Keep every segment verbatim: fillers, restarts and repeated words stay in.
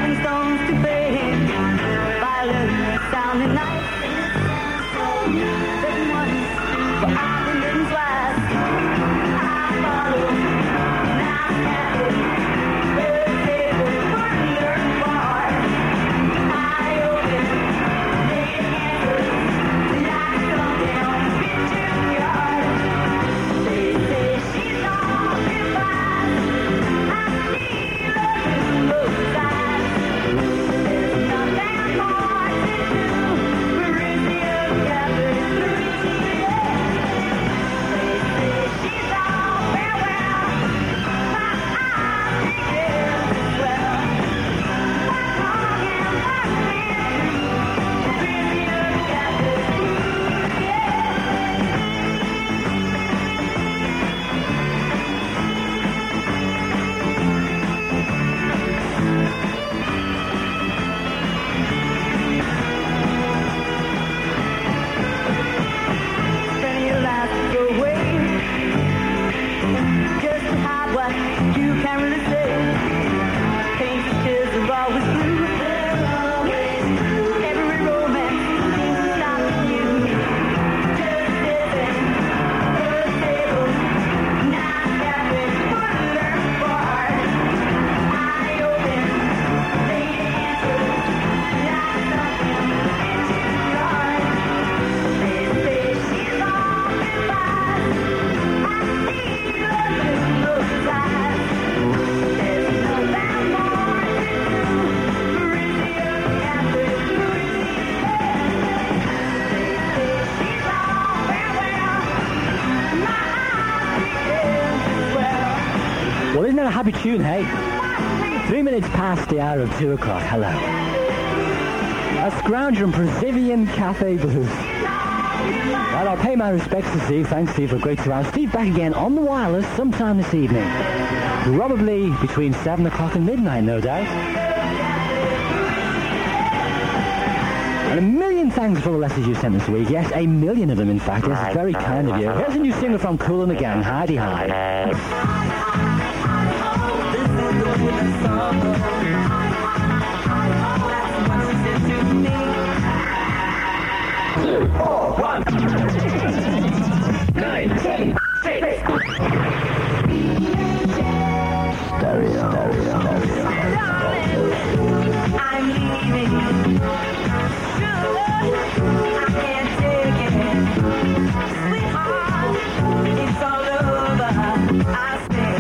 carving stones to fame. Violent sounding night. Then once for Ireland and twice. I follow, now scattered. There's table for your bar. I open, lay answers. Like some down picture yard. They say she's all goodbye. I see love in those eyes. There's nothing more to do. Parisia gathered through the air. They say she's all farewell. My eyes begin to swell. What wrong am I meant to? Parisia gathered through the air. Spending your life your way, just to hide what you can't really say. Paint pictures are always blue. Every romance seems to stop with you. Just sitting at the table, not gathering for the learn bar. Eye open, lay answers, like something into yard. They say she's all goodbye. I see love in those eyes. There's nothing more to do. Parisia gathered through the air. They say she's all farewell. My eyes begin to swell. Well, isn't that a happy tune, hey? Three minutes past the hour of two o'clock. Hello. A Scrounger and Brazilian Cafe Blues. Well, I'll pay my respects to Steve. Thanks, Steve, for a great two hours. Steve back again on the wireless sometime this evening. Probably between seven o'clock and midnight, no doubt. And a million thanks for the letters you sent this week. Yes, a million of them, in fact. Yes, it's very kind of you. Here's a new single from Kool and the Gang, Heidi High. Nine, seven, six. Stereo. I'm leaving. Sugar, I can't take it. Sweetheart, it's all over. I stay.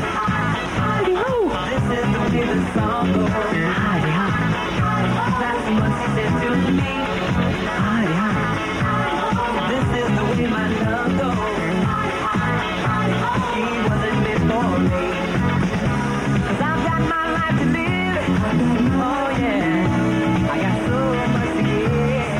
This is the way the song goes. That's what she said to me. This is the way my love goes. She wasn't meant for me. 'Cause I've got my life to live. Oh yeah, I got so much to give.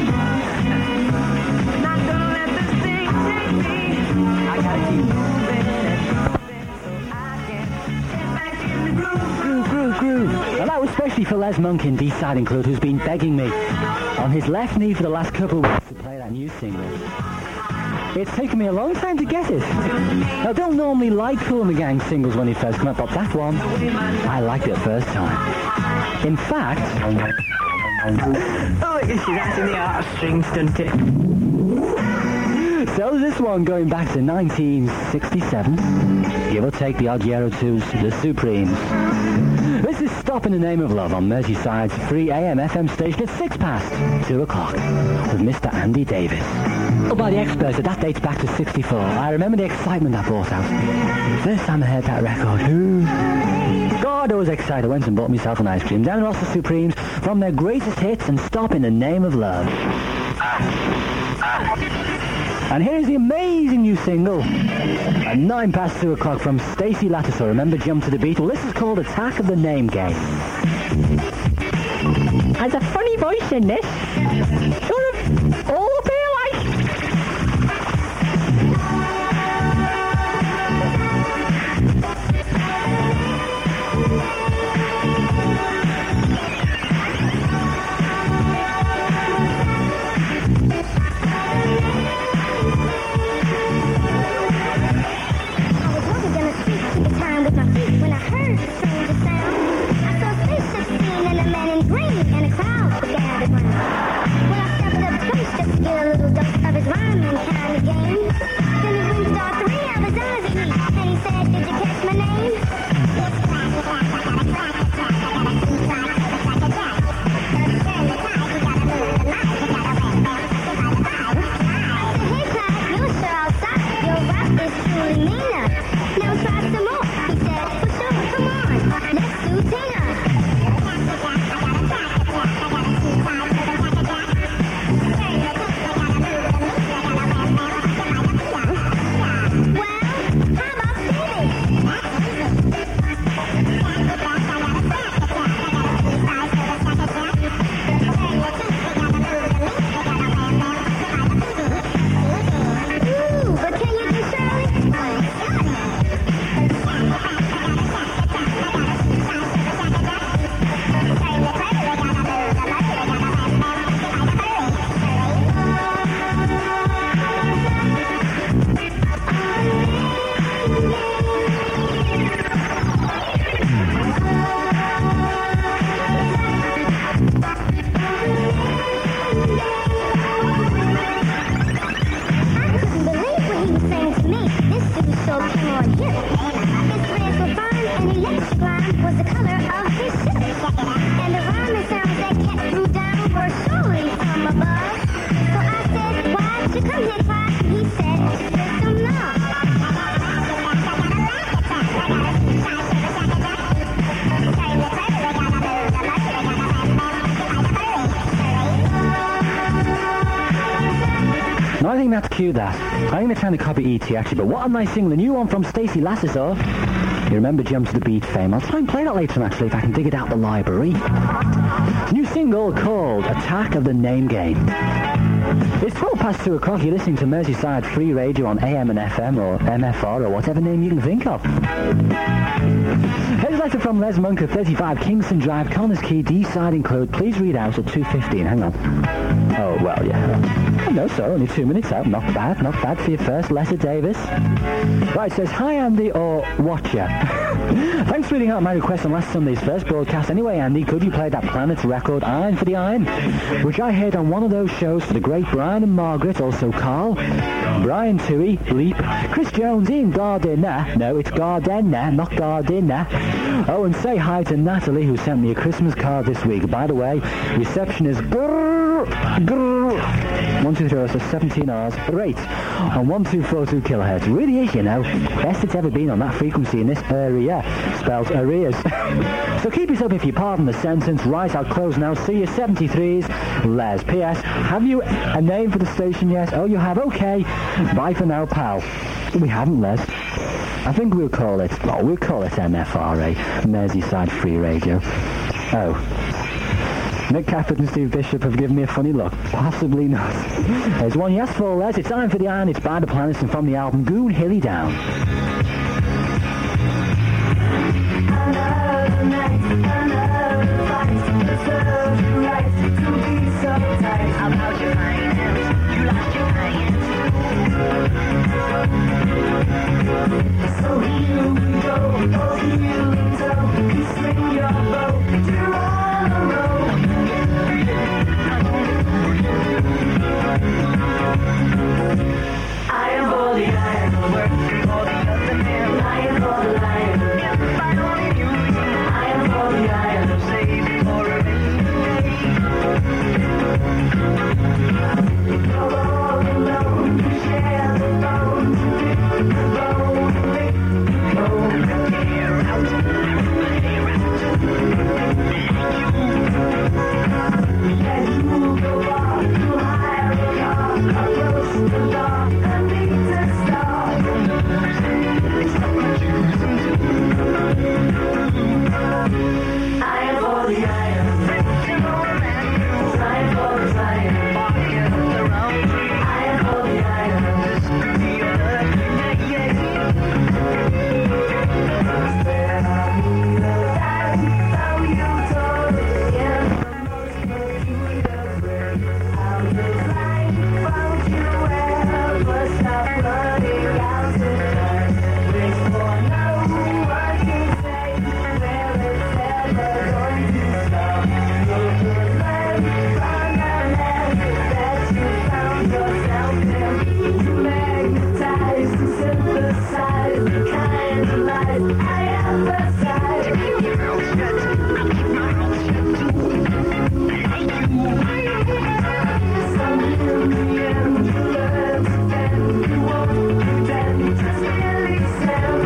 Not gonna let this thing take me. I gotta keep moving and moving so I can get back in the groove. Groove, groove, groove. And that was especially for Les Monk in D-Side Include, who's been begging me on his left knee for the last couple of weeks to play that new single. It's taken me a long time to get it. I don't normally like Kool and the Gang singles when they first come up, but that one, I liked it first time. In fact... Oh, she's out in the art strings, doesn't it? So this one going back to nineteen sixty-seven, give or take the odd year or two, the Supremes. This is Stop in the Name of Love on Merseyside's free A M F M station at six past two o'clock with Mister Andy Davis. Oh, by the experts, that dates back to sixty-four. I remember the excitement that brought out. First time I heard that record. Ooh. God, I was excited. I went and bought myself an ice cream. Dan Ross the Supremes from their greatest hits and Stop in the Name of Love. And here's the amazing new single, at nine past two o'clock from Stacey Lattisaw. Remember Jump to the Beat? Well, this is called Attack of the Name Game. Has a funny voice in this. Sort of all up here like. When I heard the stranger sound, I saw spaceships being blonde was the color of his shirt. And the rhyming sounds that Cat threw down were surely from above. So I said, why'd you come here, Clyde? He said, some love. No, I think that's cute, that. I'm going to try to copy E T actually, but what am I singing? The new one from Stacey Lasseter. You remember Jump to the Beat fame? I'll try and play that later on, actually, if I can dig it out the library. It's a new single called Attack of the Name Game. It's twelve past two o'clock. You're listening to Merseyside Free Radio on A M and F M or M F R or whatever name you can think of. Here's a letter from Les Monk at thirty-five Kingston Drive, Connors Key, D-side include. Please read out at two fifteen. Hang on. Oh, well, yeah. Oh, no, sir, only two minutes out. Not bad, not bad for your first letter, Davis. Right, it says, hi, Andy, or Watcher. Thanks for reading out my request on last Sunday's first broadcast. Anyway, Andy, could you play that Planet's record, Iron for the Iron, which I heard on one of those shows for the great Brian and Margaret, also Carl, Brian Toohey, Bleep, Chris Jones, Ian Gardiner. No, it's Gardiner, not Gardiner. Oh, and say hi to Natalie, who sent me a Christmas card this week. By the way, reception is grrr, grrr. one two three, so seventeen hours, rate on one two four two kilohertz. Really is, you know. Best it's ever been on that frequency in this area. Spells areas. So keep yourself, if you pardon the sentence. Right, I'll close now. See you, seventy-threes. Les. P S. Have you a name for the station yet? Oh, you have? Okay. Bye for now, pal. We haven't, Les. I think we'll call it, oh, we'll call it M F R A, Merseyside Free Radio. Oh. Nick Cafford and Steve Bishop have given me a funny look. Possibly not. There's one yes for Les. It's Iron for the Iron. It's by the Planets and from the album Goon Hilly Down. Another night, another fight. Deserve the right to be so tight. How about your finance? You lost your finance. So here we go, oh here we go. You swing your boat, you're on a roll. I am for the iron, working for the other man. I am for the lion, if I only knew. I am for the iron, save it for a rainy day. Go all alone, share the bone, the bone, go the air out, the air out. As you go off, you hire a car, approach the law, and meet the star. I am for the iron, trying for the iron, walking the round. I am for the iron, this could be your luck, yeah, yeah. Where are you, the how you told it, yeah. The most peculiar way, how the light found you wherever, stop running out to night. Wish for no one can say where it's ever going to stop. Look at life from the land that you found yourself in. To magnetize, to synthesize the kind of life I emphasize. Keep your mouth shut, I'll keep my mouth shut too. Some in the end you learn to bend, you won't pretend, just merely stand.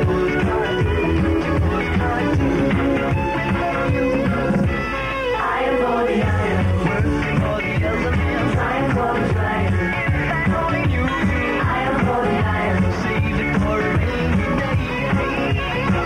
I am for the iron, working for the other man, trying for the trying. If I only knew, I am for the iron, save it for a rainy day.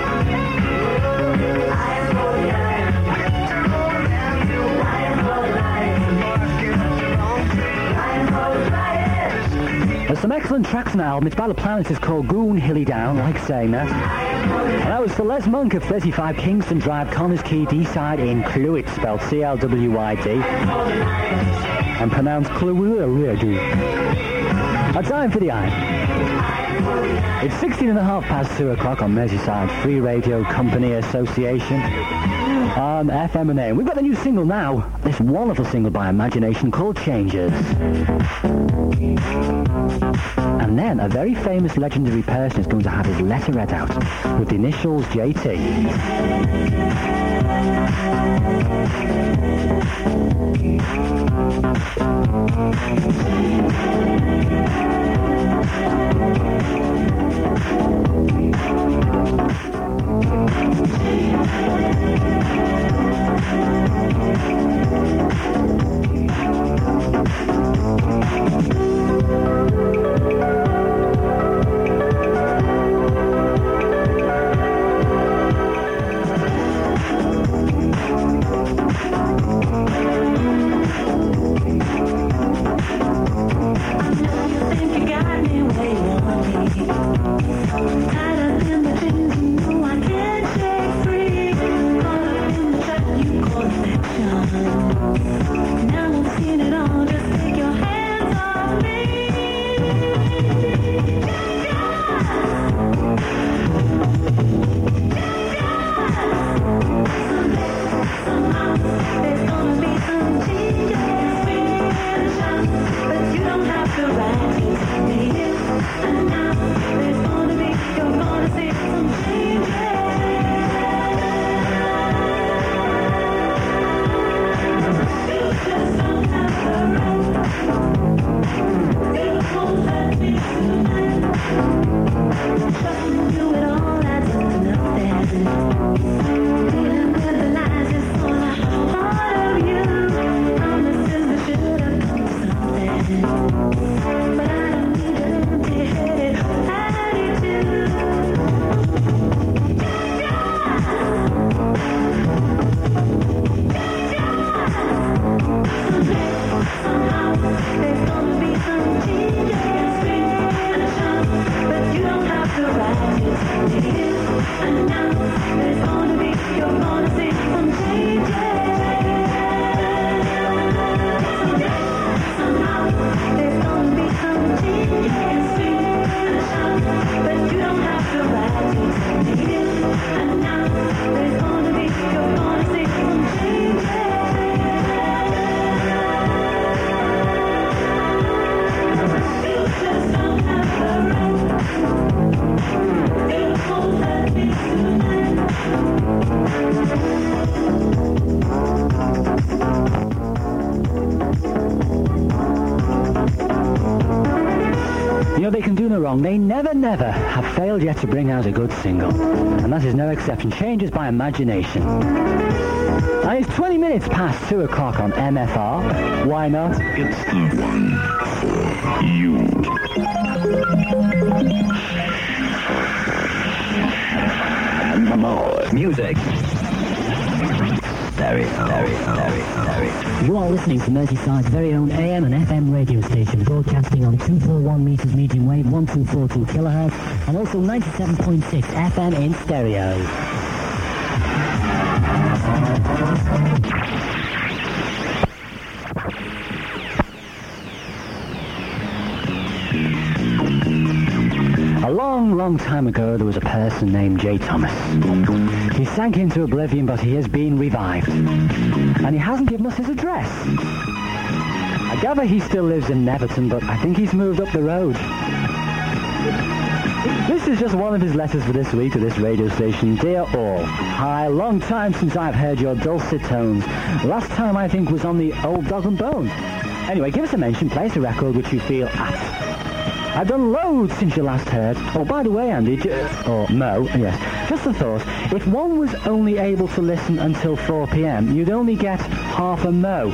I am for the iron, winter more than you. I am for the lion, barking up the wrong tree. I am for the lion. There's some excellent tracks on the album. It's by the Planets. It's called Goon Hilly Down, I like saying that. And that was for Les Monk of thirty-five Kingston Drive, Connors Key, D-side in Clwyd, spelled C L W Y D, and pronounced Clwyd. A time for the iron. It's sixteen and a half past two o'clock on Merseyside Free Radio Company Association. on F M and A. We've got the new single now, this wonderful single by Imagination called Changes. And then a very famous legendary person is going to have his letter read out with the initials J T. They never, never have failed yet to bring out a good single. And that is no exception. Changes by Imagination. And it's twenty minutes past two o'clock on M F R. Why not? It's the one for you. And more music. Stereo, stereo, stereo, stereo. You are listening to Merseyside's very own A M and F M radio station, broadcasting on two forty-one meters medium wave, twelve forty kilohertz, and also ninety-seven point six F M in stereo. A long, long time ago, there was a person named Jay Thomas. He sank into oblivion, but he has been revived. And he hasn't given us his address. I gather he still lives in Neverton, but I think he's moved up the road. This is just one of his letters for this week to this radio station. Dear all, hi, long time since I've heard your dulcet tones. Last time I think was on the old Dog and Bone. Anyway, give us a mention, place a record which you feel apt. I've done loads since you last heard. Oh, by the way, Andy, j- or Mo, yes, just a thought. If one was only able to listen until four p.m., you'd only get half a Mo.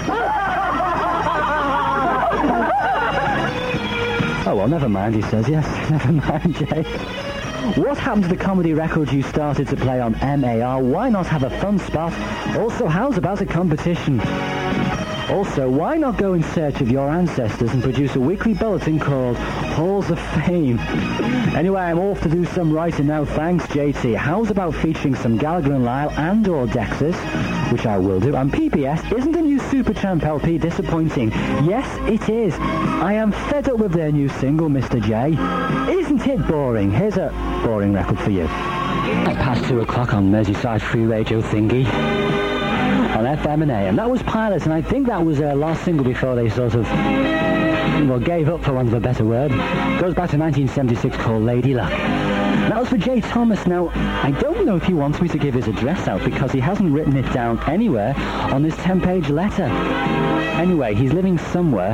Oh, well, never mind, he says, yes, never mind, Jay. What happened to the comedy records you started to play on M A R? Why not have a fun spot? Also, how's about a competition? Also, why not go in search of your ancestors and produce a weekly bulletin called Halls of Fame? Anyway, I'm off to do some writing now, thanks, J T. How's about featuring some Gallagher and Lyle and or Dexys, which I will do, and P P S, isn't the new Supertramp L P disappointing? Yes, it is. I am fed up with their new single, Mister J. Isn't it boring? Here's a boring record for you. At past two o'clock on Merseyside Free Radio Thingy. On F M and A M. That was Pilots, and I think that was their last single before they sort of, well, gave up, for want of a better word. Goes back to nineteen seventy-six, called Lady Luck. That was for Jay Thomas. Now, I don't know if he wants me to give his address out because he hasn't written it down anywhere on this ten-page letter. Anyway, he's living somewhere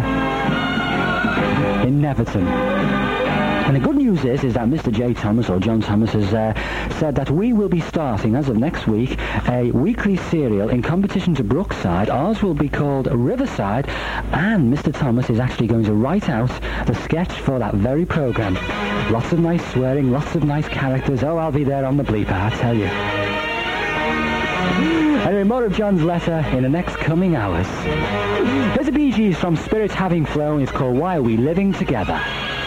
in Neverton. And the good news is, is that Mister J. Thomas, or John Thomas, has uh, said that we will be starting, as of next week, a weekly serial in competition to Brookside. Ours will be called Riverside, and Mister Thomas is actually going to write out the sketch for that very programme. Lots of nice swearing, lots of nice characters. Oh, I'll be there on the bleeper, I tell you. Anyway, more of John's letter in the next coming hours. There's a Bee Gees from Spirits Having Flown. It's called Why Are We Living Together?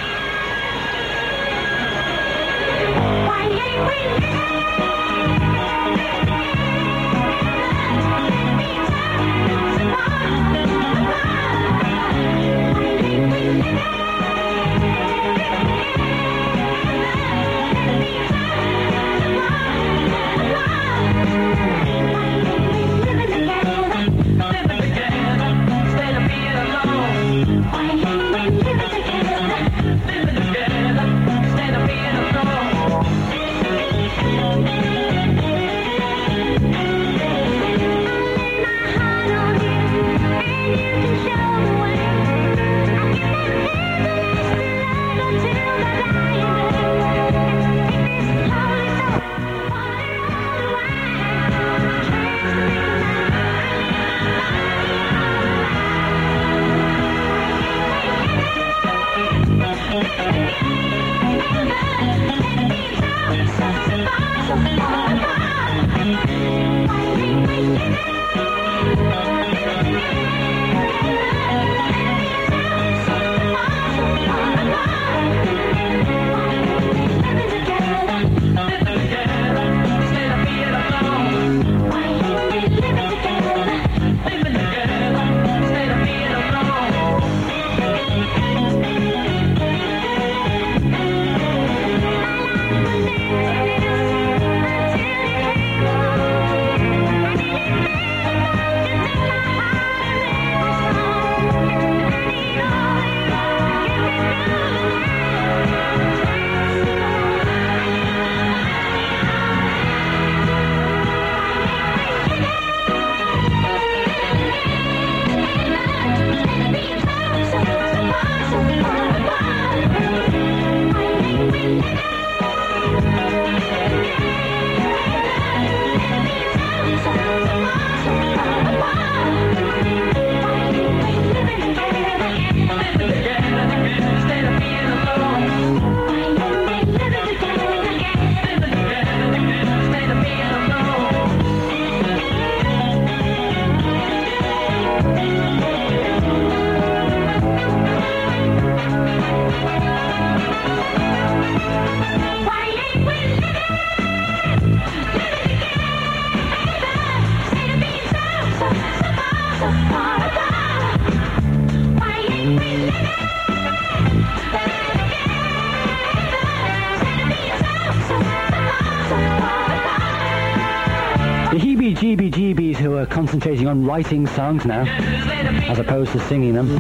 G B G Bs who are concentrating on writing songs now, as opposed to singing them.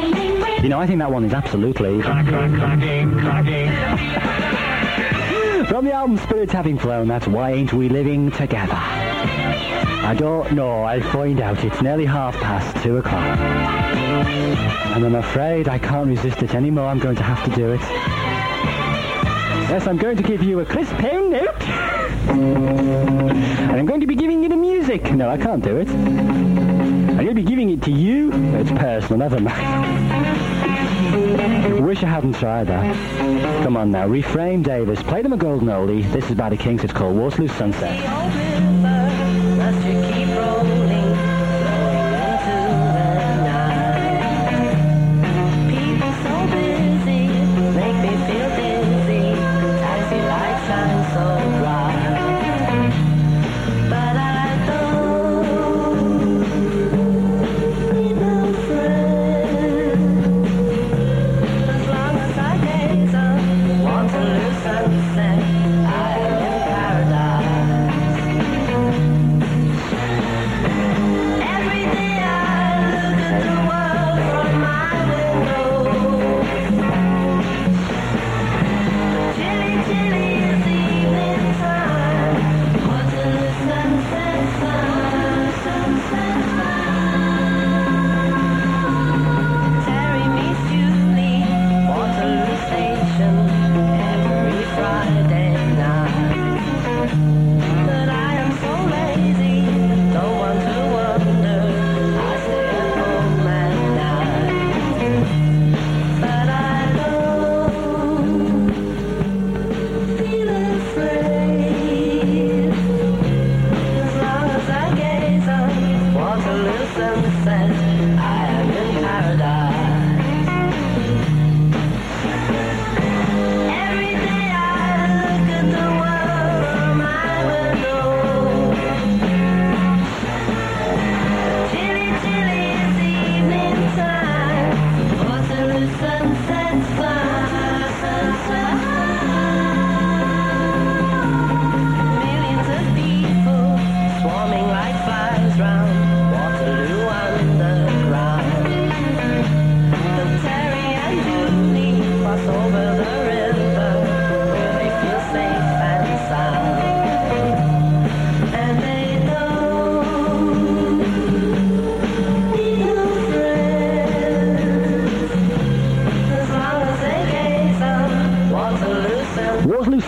You know, I think that one is absolutely... From the album Spirits Having Flown, that's Why Ain't We Living Together? I don't know, I'll find out. It's nearly half past two o'clock. And I'm afraid I can't resist it anymore. I'm going to have to do it. Yes, I'm going to give you a crisp pound note. And I'm going to be giving you the music. No, I can't do it. I'm going to be giving it to you. It's personal, never mind. Wish I hadn't tried that. Come on now, Refrain Davis. Play them a golden oldie. This is by the Kinks. It's called Waterloo Sunset. Sunset, I am in paradise.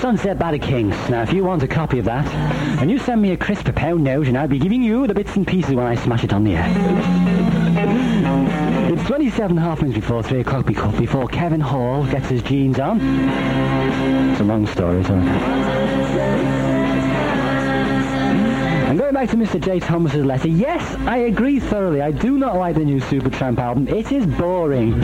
Sunset by the Kings. Now, if you want a copy of that, and you send me a crisp pound note, and I'll be giving you the bits and pieces when I smash it on the air. It's twenty-seven and a half minutes before three o'clock before Kevin Hall gets his jeans on. It's a long story, isn't it? And going back to Mister J. Thomas's letter, yes, I agree thoroughly. I do not like the new Supertramp album. It is boring.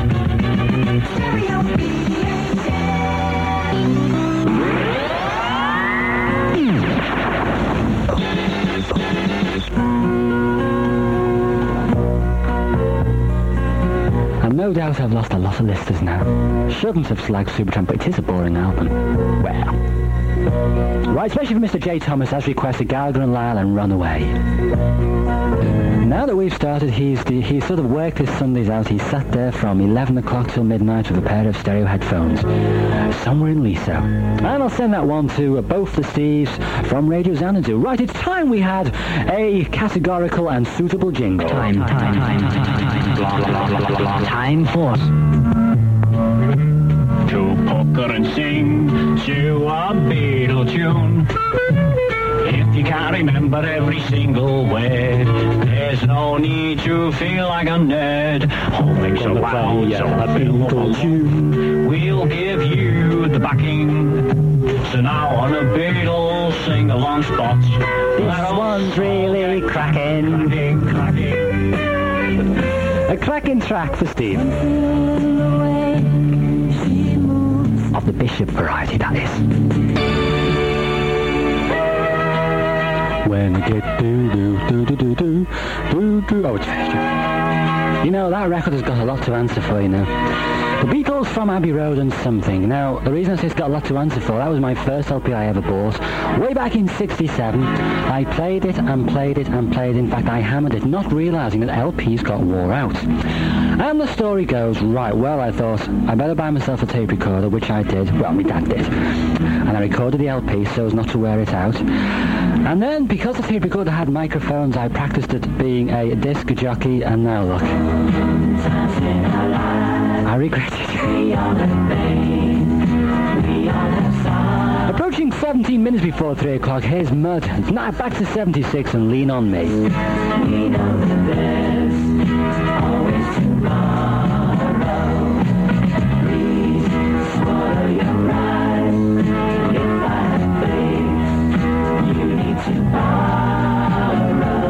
And no doubt I've lost a lot of listeners now. Shouldn't have slagged Supertramp, but it is a boring album. Well. Right, especially for Mister J. Thomas, as requested, Gallagher and Lyle and Runaway. Now that we've started, he's the, he's sort of worked his Sundays out. He's sat there from eleven o'clock till midnight with a pair of stereo headphones somewhere in Liso. And I'll send that one to both the Steves from Radio Xanadu. Right, it's time we had a categorical and suitable jingle. Time, time, time, time, time, time, time for... To pucker and sing to a Beatle tune. If you can't remember every single word, there's no need to feel like a nerd. Oh, makes a wow, so a Beatle tune. We'll give you the backing. So now on a Beatles sing-along spot. This one's really cracking. Cracking, cracking. A cracking track for Steve. Of the Bishop variety, that is. When you get do do do do do do do do. Oh, it's finished. You know, that record has got a lot to answer for, you know. The Beatles from Abbey Road and something. Now, the reason I say it's got a lot to answer for, that was my first L P I ever bought. Way back in sixty-seven, I played it and played it and played it. In fact, I hammered it, not realising that L Ps got wore out. And the story goes, right, well, I thought, I better buy myself a tape recorder, which I did. Well, my dad did. And I recorded the L P so as not to wear it out. And then, because the tape recorder had microphones, I practiced it being a disc jockey, and now look. I regret it. Approaching seventeen minutes before three o'clock, here's Mud. It's now back to seventy-six and Lean on Me. We know that there's always tomorrow. Please swallow your pride. If I have faith, you need to borrow.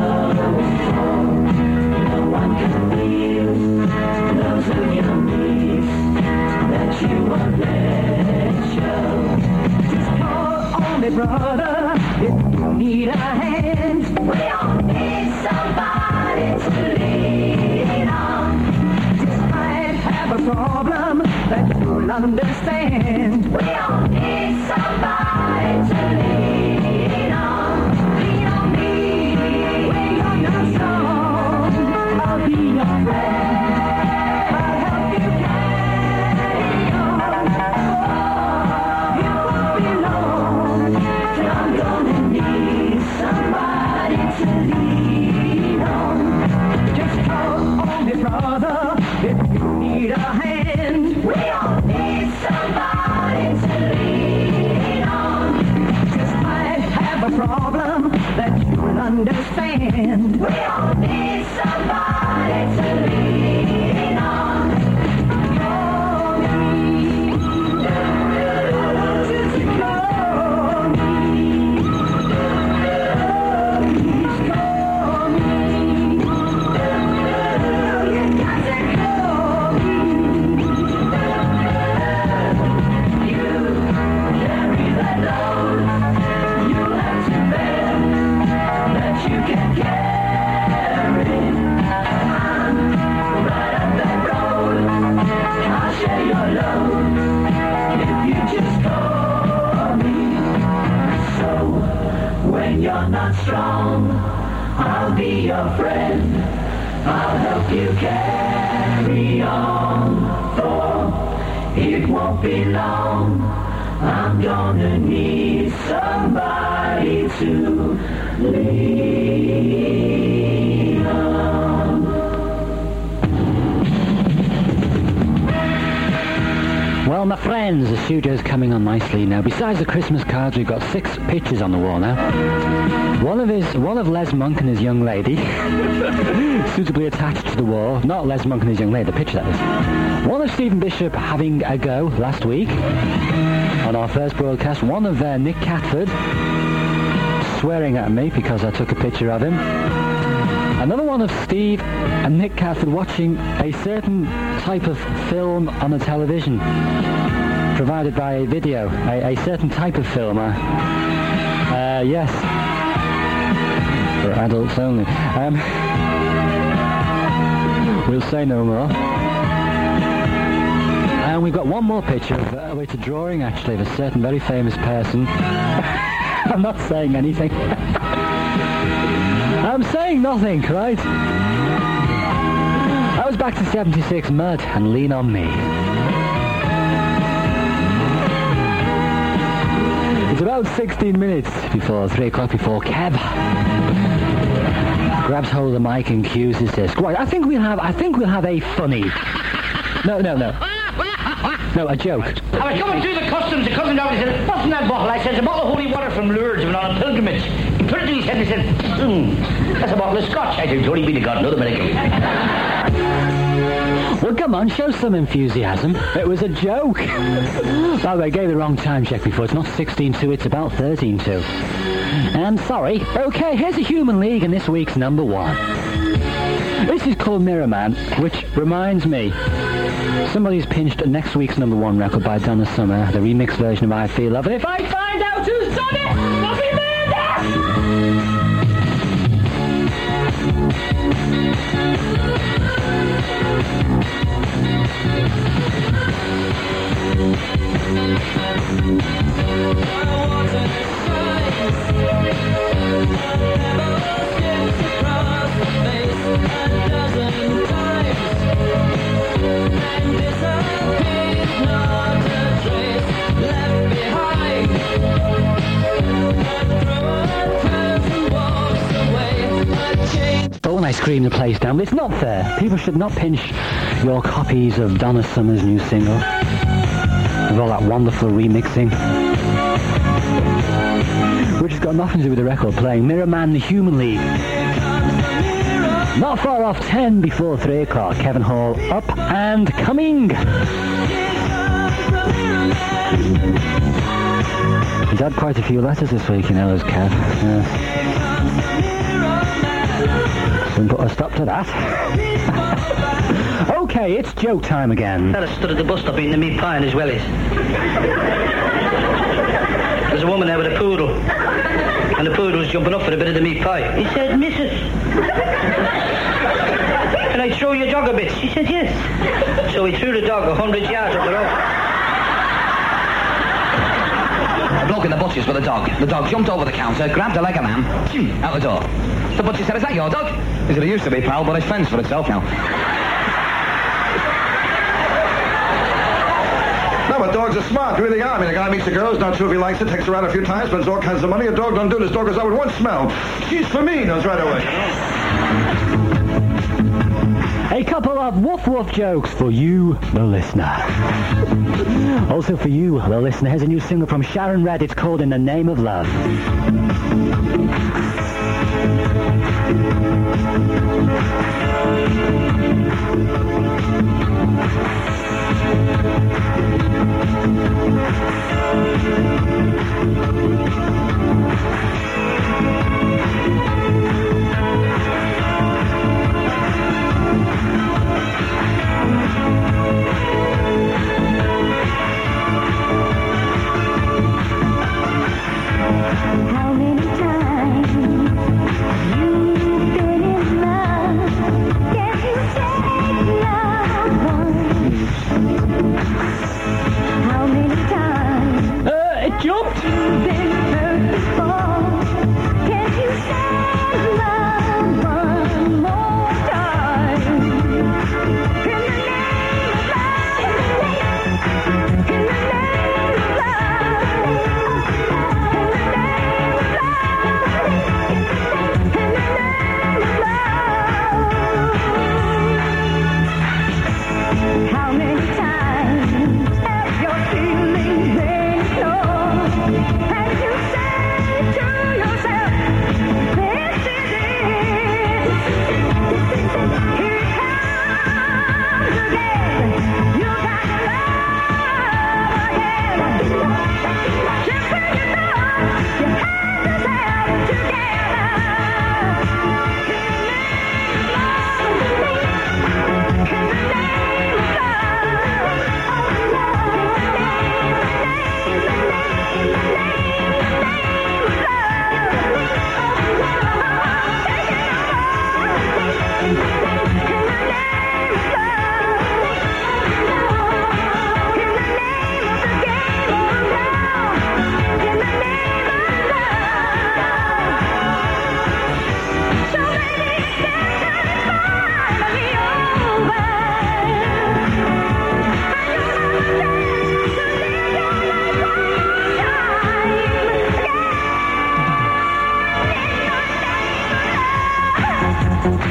No one can feel those of your needs that you won't let show. Just call on me, brother, if you need a hand. We all need somebody to lean on. Just might have a problem that you'll understand. We all need somebody to lean on. Lean on me when you're not strong. I'll be your friend. I'll help you carry on. Oh, it won't be long till I'm gonna need somebody to lean on. Just call on me, brother, if you need a hand. We all need somebody to lean on. Just might have a problem that you'll understand. We all need somebody to lean on. Call me. Just call me. Please call me. You got to call me. You carry that load. You'll have to bear that you can carry. I'm right up that road. I'll share your load if you just call me. So when you're not strong, I'll be your friend. I'll help you carry on. For it won't be long. I'm gonna need somebody to lean on. Well, Well, my friends, the studio's coming on nicely now. Besides the Christmas cards, we've got six pictures on the wall now. One of his, one of Les Monk and his young lady, suitably attached to the wall. Not Les Monk and his young lady, the picture that is. One of Stephen Bishop having a go last week on our first broadcast. One of uh, Nick Catford swearing at me because I took a picture of him. Another one of Steve and Nick Catford watching a certain type of film on the television provided by a video, a, a certain type of film. Uh, uh, yes, for adults only. Um, we'll say no more. And we've got one more picture of, uh, it's a drawing actually of a certain very famous person. I'm not saying anything. I'm saying nothing, right? I was back to seventy-six Mud and Lean On Me. It's about sixteen minutes before three o'clock before Kev grabs hold of the mic and cues his disc. Right, I think we'll have, I think we'll have a funny... No, no, no. No, a joke. I was going through the customs, the customs officer said, what's in that bottle? I said, it's a bottle of holy water from Lourdes, when on a pilgrimage. He put it to his head and he said, hmm, that's a bottle of scotch. I said, glory be to God, another American. Well, come on, show some enthusiasm. It was a joke. By the way, I gave the wrong time check before. It's not sixteen two, it's about thirteen two. I'm sorry. Okay, here's a Human League and this week's number one. This is called Mirror Man, which reminds me, somebody's pinched next week's number one record by Donna Summer, the remix version of I Feel Love. And if I find out who's done it, I'll be But when I scream the place down, it's not fair. People should not pinch your copies of Donna Summer's new single with all that wonderful remixing, which has got nothing to do with the record playing. Mirror Man, the Human League. Not far off ten before three o'clock. Kevin Hall up and coming. He's had quite a few letters this week, you know, as Kev. Yeah. Soon put a stop to that. Okay, it's joke time again. I stood at the bus stop eating the meat pie and his wellies. There's a woman there with a poodle. And the poodle was jumping up for a bit of the meat pie. He said, Missus, can I throw your dog a bit? She said, yes. So he threw the dog a hundred yards up the road. A bloke in the butcher's with a dog. The dog jumped over the counter, grabbed a leg of man, out the door. The butcher said, is that your dog? He said, it used to be, pal, but it fends for itself now. No, but dogs are smart, really are. I mean, a guy meets a girl, is not sure if he likes it, takes her out a few times, spends all kinds of money. A dog don't do this. Dog goes out with one smell. She's for me, knows right away. A couple of woof woof jokes for you, the listener. Also for you, the listener, here's a new single from Sharon Redd. It's called In the Name of Love. How many times you've been in love? Can you take love once? How many times Uh, it jumped! you've been hurt before? Can you stand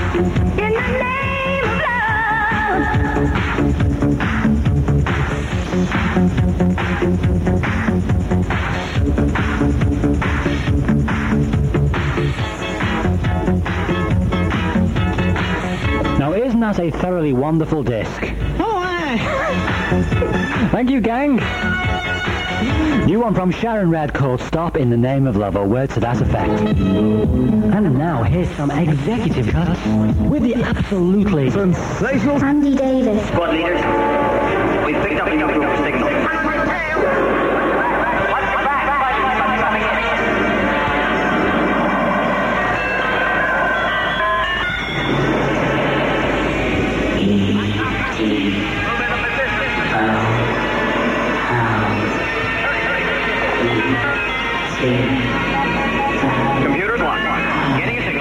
In the name of Now, isn't that a thoroughly wonderful disc? Oh, aye. Thank you, gang. New one from Sharon Red called Stop in the Name of Love, or words to that effect. And now, here's some executive cuts with the absolutely sensational Andy Davis. Squad leaders, we've picked up a new group signal. Computers one. Getting a signal.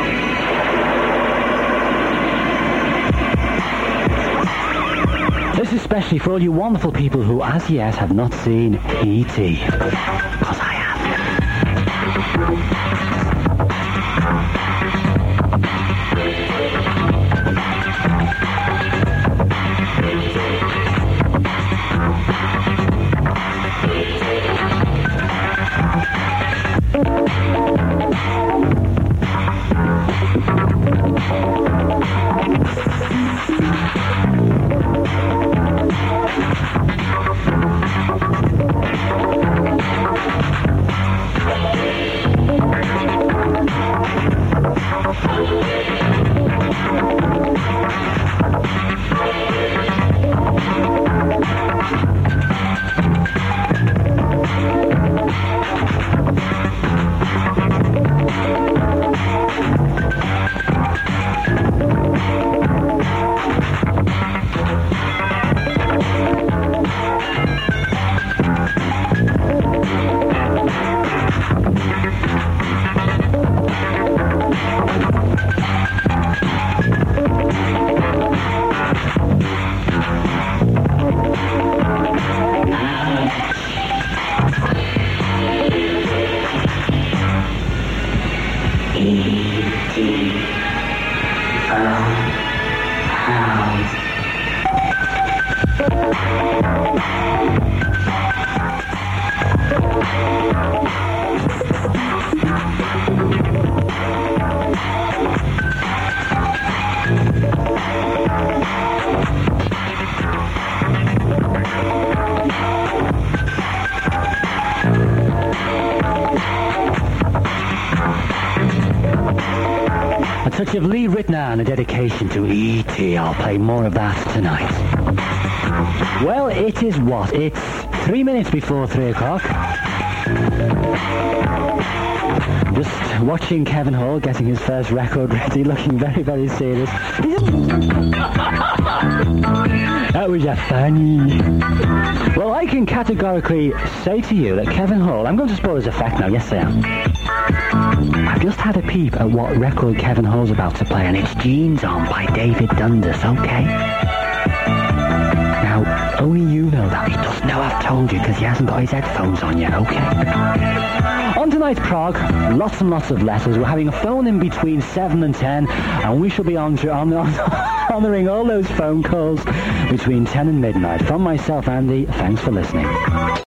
This is especially for all you wonderful people who as yet have not seen E T Because I have. A touch of Lee Ritenour and a dedication to E T I'll play more of that tonight. Well, it is what? It's three minutes before three o'clock. Just watching Kevin Hall getting his first record ready, looking very, very serious. That was a funny. Well, I can categorically say to you that Kevin Hall, I'm going to spoil his effect now, yes I am. I've just had a peep at what record Kevin Hall's about to play, and it's Jeans On by David Dundas, okay? Now, only you know that. He doesn't know I've told you because he hasn't got his headphones on yet, okay? On tonight's prog, lots and lots of letters. We're having a phone in between seven and ten, and we shall be on, on, on, honouring all those phone calls between ten and midnight. From myself, Andy, thanks for listening.